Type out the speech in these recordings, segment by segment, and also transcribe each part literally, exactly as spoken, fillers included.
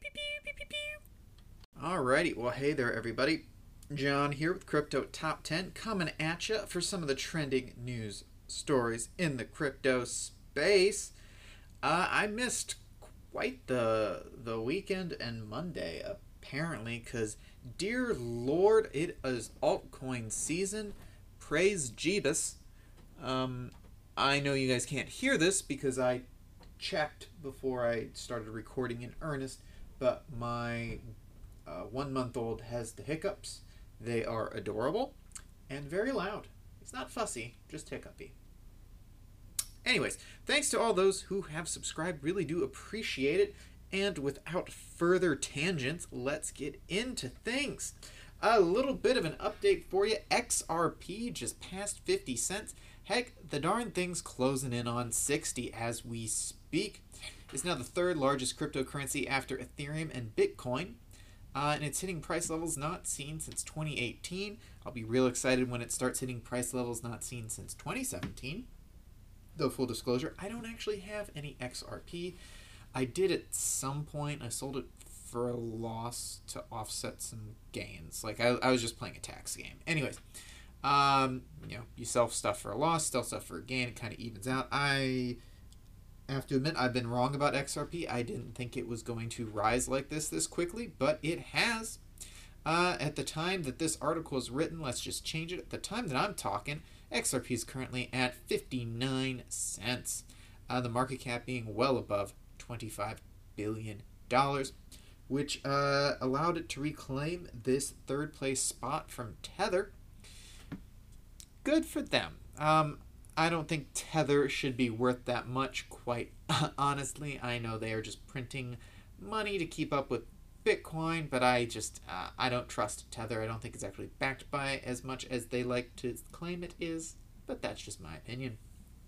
Alrighty, well, hey there, everybody. John here with Crypto Top ten, coming at you for some of the trending news stories in the crypto space. Uh, I missed quite the the weekend and Monday, apparently, because, dear Lord, it is altcoin season. Praise Jeebus. Um, I know you guys can't hear this because I checked before I started recording in earnest, but my uh, one month old has the hiccups. They are adorable and very loud. It's not fussy, just hiccupy. Anyways, thanks to all those who have subscribed. Really do appreciate it. And without further tangents, let's get into things. A little bit of an update for you. X R P just passed fifty cents. Heck, the darn thing's closing in on sixty as we speak. It's now the third largest cryptocurrency after Ethereum and Bitcoin. Uh, and it's hitting price levels not seen since twenty eighteen. I'll be real excited when it starts hitting price levels not seen since twenty seventeen. Though, full disclosure, I don't actually have any X R P. I did at some point. I sold it for a loss to offset some gains. Like, I, I was just playing a tax game. Anyways, um, you know, you sell stuff for a loss, sell stuff for a gain. It kind of evens out. I have to admit, I've been wrong about X R P. I didn't think it was going to rise like this this quickly, but it has. Uh, at the time that this article is written, let's just change it. At the time that I'm talking, X R P is currently at fifty-nine cents. Uh, the market cap being well above twenty-five billion dollars, which uh, allowed it to reclaim this third place spot from Tether. Good for them. Um, I don't think Tether should be worth that much, quite honestly. I know they are just printing money to keep up with Bitcoin, but I just, uh, I don't trust Tether. I don't think it's actually backed by as much as they like to claim it is, but that's just my opinion.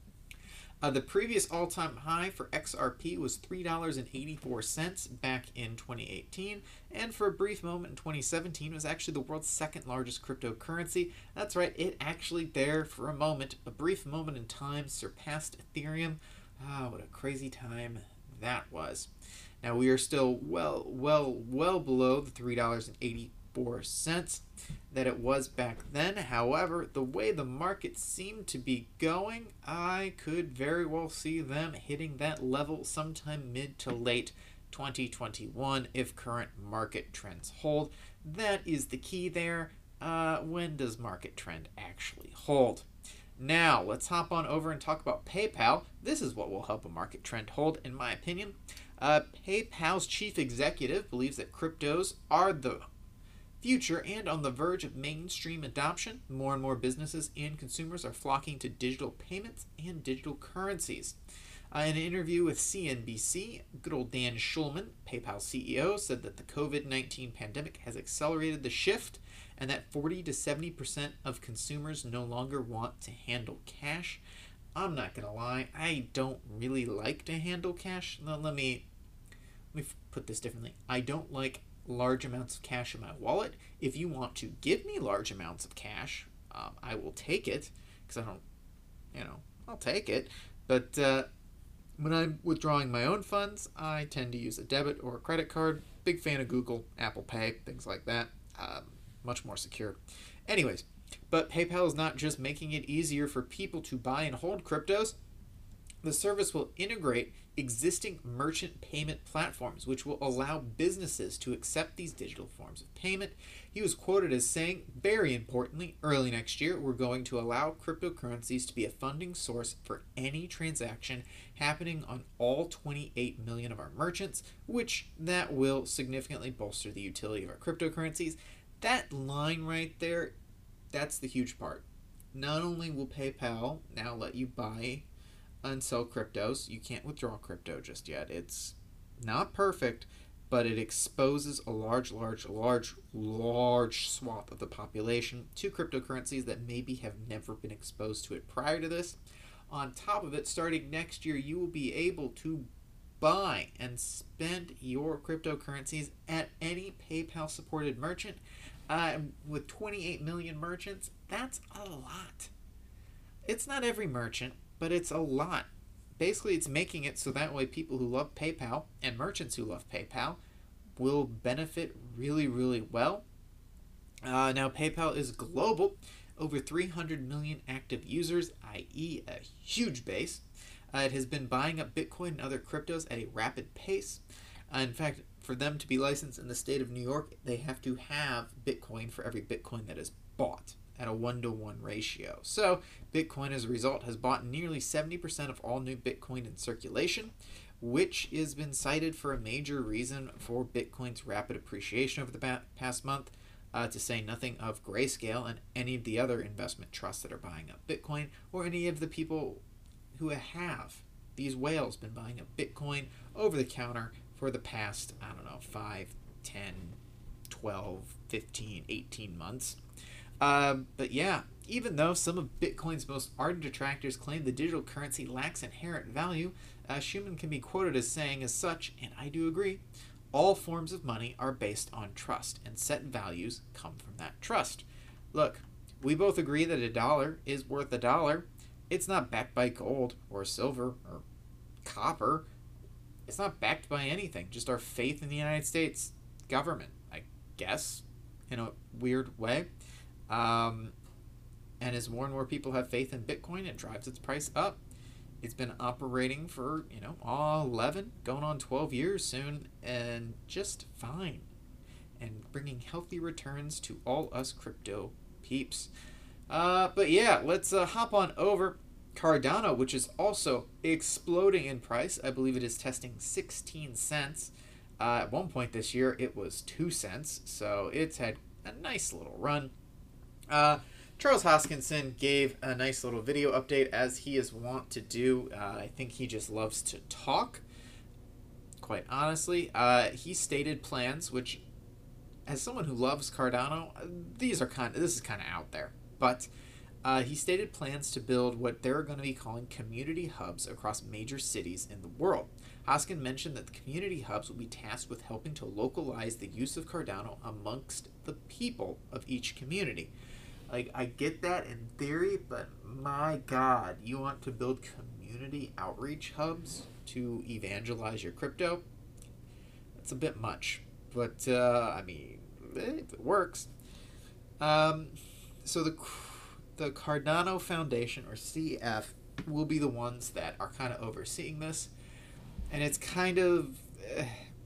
Uh, the previous all-time high for X R P was three dollars and eighty-four cents back in twenty eighteen, and for a brief moment in twenty seventeen was actually the world's second largest cryptocurrency. That's right, it actually there for a moment, a brief moment in time, surpassed Ethereum. Ah, what a crazy time that was. Now we are still well, well, well below the three dollars and eighty-four cents that it was back then. However, the way the market seemed to be going, I could very well see them hitting that level sometime mid to late twenty twenty-one if current market trends hold. That is the key there. Uh, when does market trend actually hold? Now, let's hop on over and talk about PayPal. This is what will help a market trend hold, in my opinion. Uh, PayPal's chief executive believes that cryptos are the future and on the verge of mainstream adoption. More and more businesses and consumers are flocking to digital payments and digital currencies. Uh, in an interview with C N B C, good old Dan Schulman, PayPal C E O, said that the COVID nineteen pandemic has accelerated the shift and that forty to seventy percent of consumers no longer want to handle cash. I'm not going to lie, I don't really like to handle cash. Now, let me, let me put this differently. I don't like large amounts of cash in my wallet. If you want to give me large amounts of cash, um, I will take it, because I don't, you know, I'll take it. But uh, when I'm withdrawing my own funds, I tend to use a debit or a credit card. Big fan of Google, Apple Pay, things like that. Um, much more secure. Anyways, but PayPal is not just making it easier for people to buy and hold cryptos. The service will integrate existing merchant payment platforms, which will allow businesses to accept these digital forms of payment. He was quoted as saying, very importantly, early next year, we're going to allow cryptocurrencies to be a funding source for any transaction happening on all twenty-eight million of our merchants, which that will significantly bolster the utility of our cryptocurrencies. That line right there, that's the huge part. Not only will PayPal now let you buy and sell cryptos, you can't withdraw crypto just yet. It's not perfect, but it exposes a large, large, large, large swath of the population to cryptocurrencies that maybe have never been exposed to it prior to this. On top of it, starting next year, you will be able to buy and spend your cryptocurrencies at any PayPal-supported merchant. Uh, with twenty-eight million merchants, that's a lot. It's not every merchant, but it's a lot. Basically, it's making it so that way people who love PayPal and merchants who love PayPal will benefit really, really well. Uh, now, PayPal is global, over three hundred million active users, that is a huge base. Uh, it has been buying up Bitcoin and other cryptos at a rapid pace. Uh, in fact, for them to be licensed in the state of New York, they have to have Bitcoin for every Bitcoin that is bought at a one to one ratio. So, Bitcoin, as a result, has bought nearly seventy percent of all new Bitcoin in circulation, which has been cited for a major reason for Bitcoin's rapid appreciation over the past month, uh, to say nothing of Grayscale and any of the other investment trusts that are buying up Bitcoin, or any of the people who have, these whales, been buying up Bitcoin over the counter for the past, I don't know, five, ten, twelve, fifteen, eighteen months. Um, but yeah, even though some of Bitcoin's most ardent detractors claim the digital currency lacks inherent value, uh, Schuman can be quoted as saying as such, and I do agree, all forms of money are based on trust, and set values come from that trust. Look, we both agree that a dollar is worth a dollar. It's not backed by gold or silver or copper. It's not backed by anything, just our faith in the United States government, I guess, in a weird way. Um, and as more and more people have faith in Bitcoin, it drives its price up. It's been operating for, you know, eleven, going on twelve years soon, and just fine. And bringing healthy returns to all us crypto peeps. Uh, but yeah, let's uh, hop on over. Cardano, which is also exploding in price. I believe it is testing sixteen cents. Uh, at one point this year, it was two cents. So it's had a nice little run. Uh, Charles Hoskinson gave a nice little video update, as he is wont to do. Uh, I think he just loves to talk, quite honestly. Uh, he stated plans, which, as someone who loves Cardano, these are kind of, this is kind of out there. But uh, he stated plans to build what they're going to be calling community hubs across major cities in the world. Hoskin mentioned that the community hubs will be tasked with helping to localize the use of Cardano amongst the people of each community. Like, I get that in theory, but my God, you want to build community outreach hubs to evangelize your crypto? That's a bit much, but uh, I mean, if it works. Um, so the the Cardano Foundation, or C F, will be the ones that are kind of overseeing this, and it's kind of uh,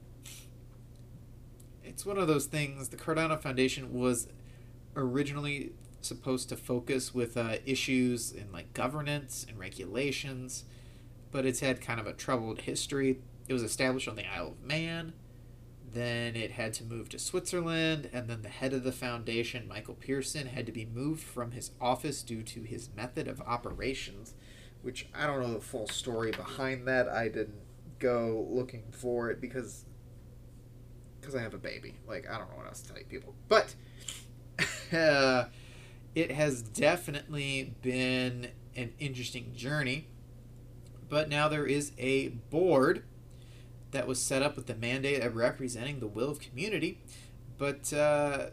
it's one of those things. The Cardano Foundation was originally supposed to focus with uh, issues in like governance and regulations, but it's had kind of a troubled history. It was established on the Isle of Man, then it had to move to Switzerland, and then the head of the foundation, Michael Pearson, had to be moved from his office due to his method of operations, which I don't know the full story behind that. I didn't go looking for it because because I have a baby. Like, I don't know what else to tell you people. But uh, it has definitely been an interesting journey. But now there is a board that was set up with the mandate of representing the will of community. But uh,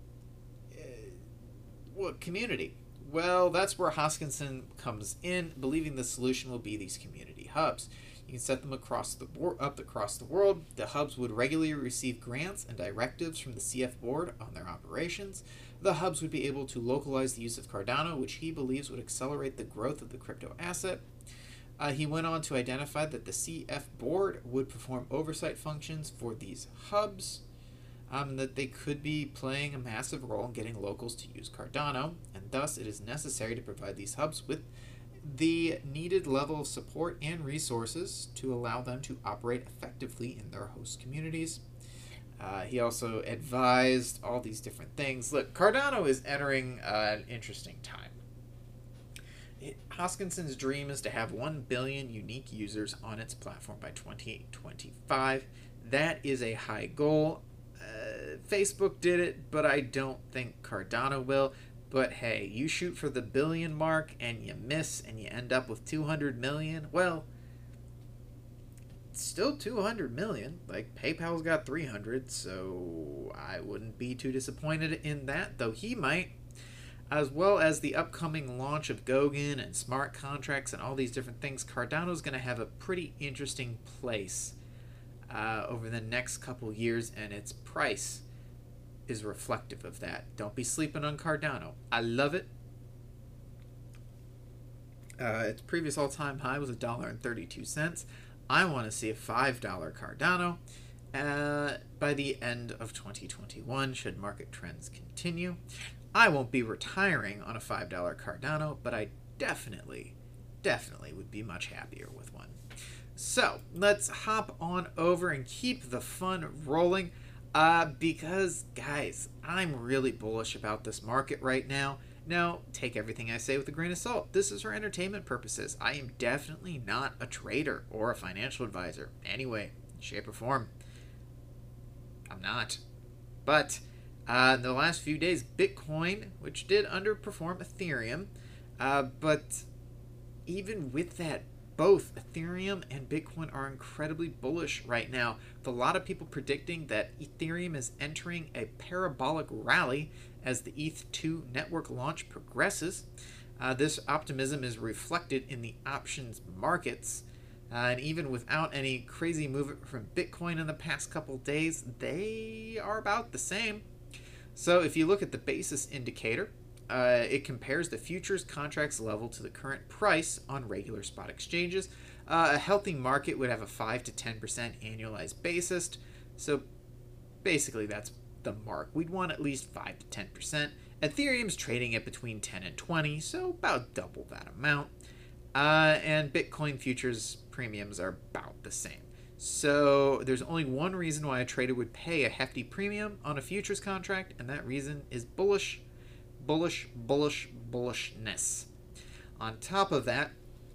what community? Well, that's where Hoskinson comes in, believing the solution will be these community hubs. You can set them across the board, up across the world. The hubs would regularly receive grants and directives from the C F board on their operations. The hubs would be able to localize the use of Cardano, which he believes would accelerate the growth of the crypto asset. Uh, he went on to identify that the C F board would perform oversight functions for these hubs, um, and that they could be playing a massive role in getting locals to use Cardano, and thus it is necessary to provide these hubs with the needed level of support and resources to allow them to operate effectively in their host communities. Uh, he also advised all these different things. Look, Cardano is entering uh, an interesting time. It, Hoskinson's dream is to have one billion unique users on its platform by twenty twenty-five. That is a high goal. Uh, Facebook did it, but I don't think Cardano will. But hey, you shoot for the billion mark and you miss and you end up with two hundred million. Well, it's still two hundred million. Like, PayPal's got three hundred, so I wouldn't be too disappointed in that, though he might. As well as the upcoming launch of Goguen and smart contracts and all these different things, Cardano's going to have a pretty interesting place uh, over the next couple years, and its price is reflective of that. Don't be sleeping on Cardano. I love it. Uh, its previous all-time high was a dollar and thirty-two cents. I want to see a five dollar Cardano uh, by the end of twenty twenty-one, should market trends continue. I won't be retiring on a five dollar Cardano, but I definitely, definitely would be much happier with one. So, let's hop on over and keep the fun rolling, uh, because, guys, I'm really bullish about this market right now. Now, take everything I say with a grain of salt. This is for entertainment purposes. I am definitely not a trader or a financial advisor. Anyway, shape or form. I'm not. But uh, in the last few days, Bitcoin, which did underperform Ethereum, uh, but even with that, both Ethereum and Bitcoin are incredibly bullish right now, with a lot of people predicting that Ethereum is entering a parabolic rally as the E T H two network launch progresses. Uh, this optimism is reflected in the options markets, uh, and even without any crazy movement from Bitcoin in the past couple days, they are about the same. So if you look at the basis indicator, Uh, it compares the futures contracts level to the current price on regular spot exchanges. Uh, a healthy market would have a five to ten percent annualized basis. So basically that's the mark. We'd want at least five to ten percent. Ethereum's trading at between ten and twenty, so about double that amount. Uh, and Bitcoin futures premiums are about the same. So there's only one reason why a trader would pay a hefty premium on a futures contract, and that reason is bullish. Bullish, bullish, bullishness. On top of that,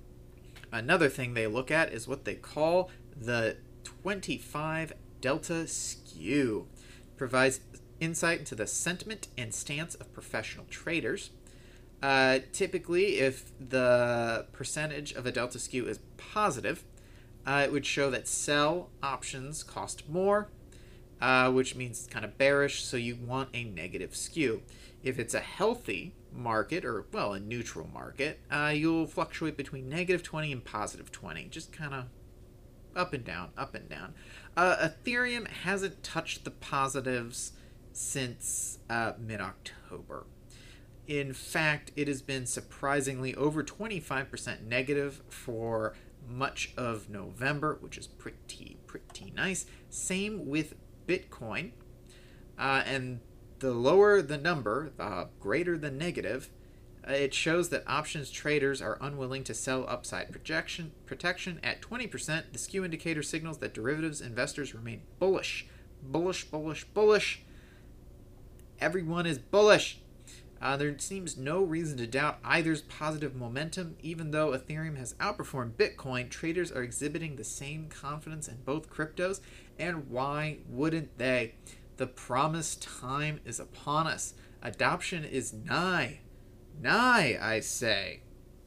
another thing they look at is what they call the twenty-five delta skew. It provides insight into the sentiment and stance of professional traders. Uh, typically, if the percentage of a delta skew is positive, uh, it would show that sell options cost more, uh, which means kind of bearish, so you want a negative skew. If it's a healthy market, or, well, a neutral market, uh, you'll fluctuate between negative twenty and positive twenty, just kind of up and down, up and down. Uh, Ethereum hasn't touched the positives since uh, mid-October. In fact, it has been surprisingly over twenty-five percent negative for much of November, which is pretty, pretty nice. Same with Bitcoin, uh, and the lower the number, the greater the negative, uh, it shows that options traders are unwilling to sell upside projection protection. At twenty percent, the skew indicator signals that derivatives investors remain bullish. Bullish, bullish, bullish. Everyone is bullish. Uh, there seems no reason to doubt either's positive momentum. Even though Ethereum has outperformed Bitcoin, traders are exhibiting the same confidence in both cryptos, and why wouldn't they? The promised time is upon us. Adoption is nigh. Nigh, I say.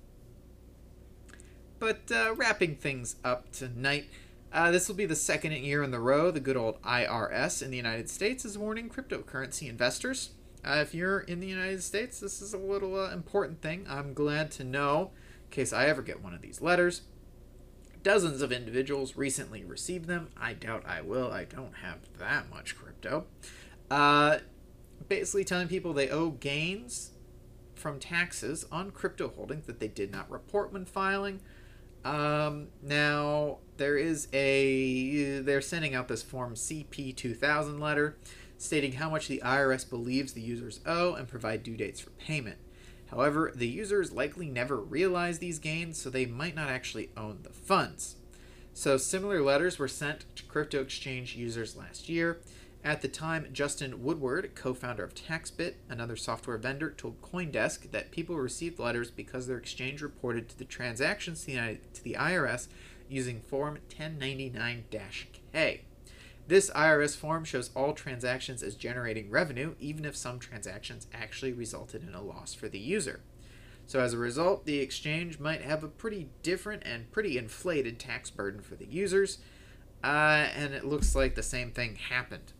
But uh, wrapping things up tonight, uh, this will be the second year in the row the good old I R S in the United States is warning cryptocurrency investors. Uh, if you're in the United States, this is a little uh, important thing. I'm glad to know, in case I ever get one of these letters. Dozens of individuals recently received them. I doubt I will. I don't have that much crypto. Uh, basically telling people they owe gains from taxes on crypto holdings that they did not report when filing. Um, now, there is a... They're sending out this Form C P two thousand letter stating how much the I R S believes the users owe and provide due dates for payment. However, the users likely never realize these gains, so they might not actually own the funds. So similar letters were sent to crypto exchange users last year. At the time, Justin Woodward, co-founder of TaxBit, another software vendor, told CoinDesk that people received letters because their exchange reported to the transactions to the I R S using Form ten ninety-nine K. This I R S form shows all transactions as generating revenue, even if some transactions actually resulted in a loss for the user. So as a result, the exchange might have a pretty different and pretty inflated tax burden for the users, uh, and it looks like the same thing happened.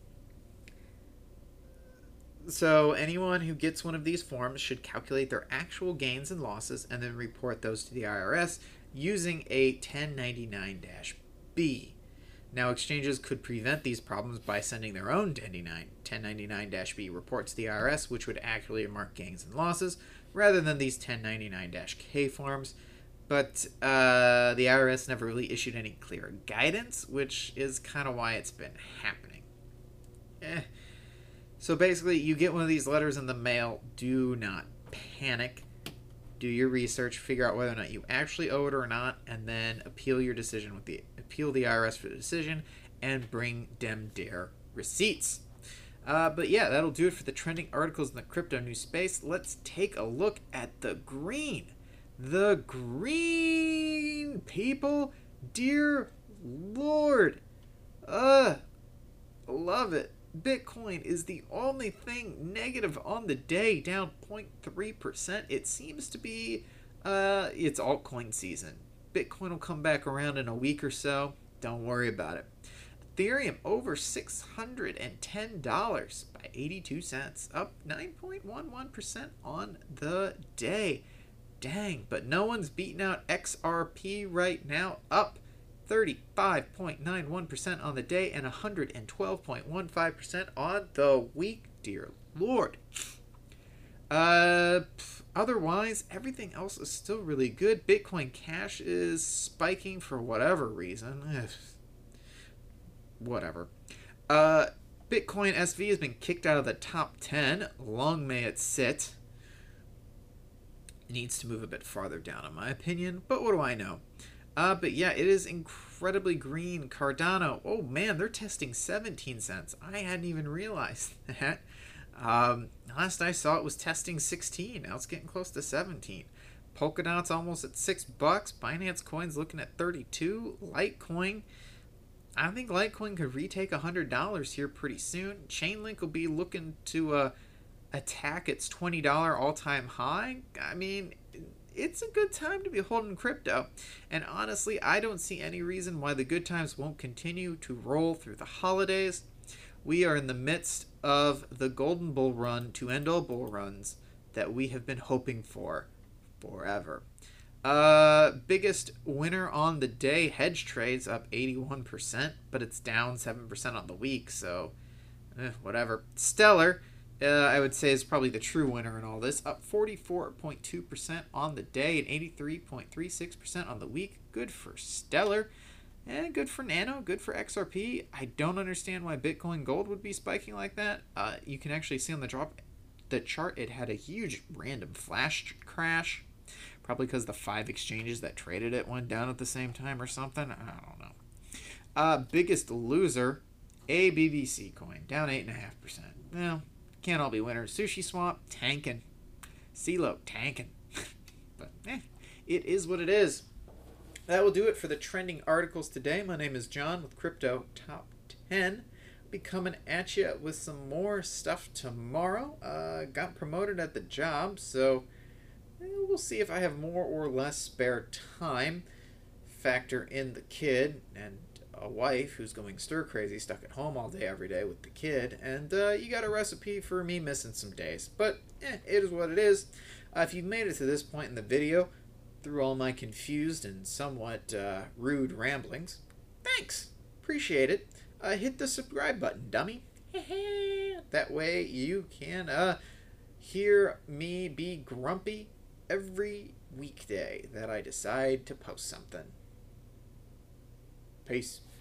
So anyone who gets one of these forms should calculate their actual gains and losses and then report those to the I R S using a ten ninety-nine B. Now, exchanges could prevent these problems by sending their own ten ninety-nine B report to the I R S, which would accurately mark gains and losses, rather than these ten ninety-nine K forms. But uh, the I R S never really issued any clear guidance, which is kind of why it's been happening. Eh. So basically, you get one of these letters in the mail, do not panic. Do your research, figure out whether or not you actually owe it or not, and then appeal your decision with the appeal the I R S for the decision, and bring dem dare receipts. Uh, but yeah, that'll do it for the trending articles in the crypto news space. Let's take a look at the green. The green, people, dear Lord, uh, love it. Bitcoin is the only thing negative on the day, down zero point three percent. It seems to be, uh, it's altcoin season. Bitcoin will come back around in a week or so. Don't worry about it. Ethereum over six hundred ten dollars by eighty-two cents, up nine point one one percent on the day. Dang, but no one's beating out X R P right now, up thirty-five point nine one percent on the day and one hundred twelve point one five percent on the week, dear Lord. Uh, otherwise, everything else is still really good. Bitcoin Cash is spiking for whatever reason. Whatever. Uh, Bitcoin S V has been kicked out of the top ten. Long may it sit. It needs to move a bit farther down, in my opinion, but what do I know? Uh, but yeah, it is incredibly green. Cardano, oh man, they're testing seventeen cents. I hadn't even realized that. Um, last I saw it was testing sixteen. Now it's getting close to seventeen. Polkadot's almost at six bucks. Binance Coin's looking at thirty-two. Litecoin, I think Litecoin could retake one hundred dollars here pretty soon. Chainlink will be looking to uh, attack its twenty dollars all-time high. I mean, it's a good time to be holding crypto. And honestly, I don't see any reason why the good times won't continue to roll through the holidays. We are in the midst of the golden bull run to end all bull runs that we have been hoping for forever. Uh, biggest winner on the day, hedge trades up eighty-one percent, but it's down seven percent on the week, so eh, whatever. Stellar, uh, I would say, is probably the true winner in all this, up forty-four point two percent on the day and eighty-three point three six percent on the week. Good for Stellar, and good for Nano, good for X R P. I don't understand why Bitcoin Gold would be spiking like that. Uh, you can actually see on the drop, the chart, it had a huge random flash crash. Probably because the five exchanges that traded it went down at the same time or something. I don't know. Uh, biggest loser, A B B C coin, down eight point five percent. Well, can't all be winners. Sushi Swap, tanking. CeeLo, tanking. But, eh, it is what it is. That will do it for the trending articles today. My name is John with Crypto Top ten. Be coming at you with some more stuff tomorrow. Uh, got promoted at the job, so we'll see if I have more or less spare time. Factor in the kid and a wife who's going stir crazy, stuck at home all day every day with the kid, and uh, you got a recipe for me missing some days. But eh, it is what it is. Uh, if you've made it to this point in the video through all my confused and somewhat uh, rude ramblings, thanks. Appreciate it. Uh, hit the subscribe button, dummy. That way you can uh, hear me be grumpy every weekday that I decide to post something. Peace.